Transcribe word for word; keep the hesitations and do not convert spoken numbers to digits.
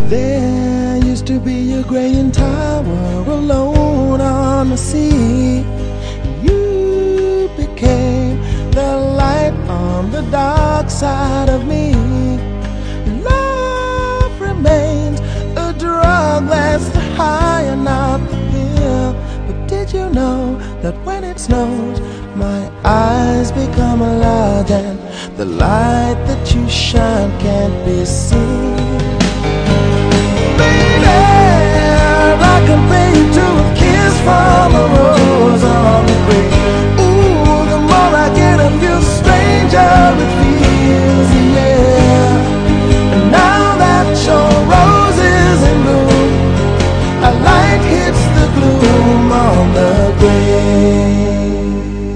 There used to be a graying tower alone on the sea. You became the light on the dark side of me. Love remains a drug that's the high and not the pill. But did you know that when it snows, my eyes become large and the light that you shine can't be seen? I compare you to a kiss from a rose on the grave.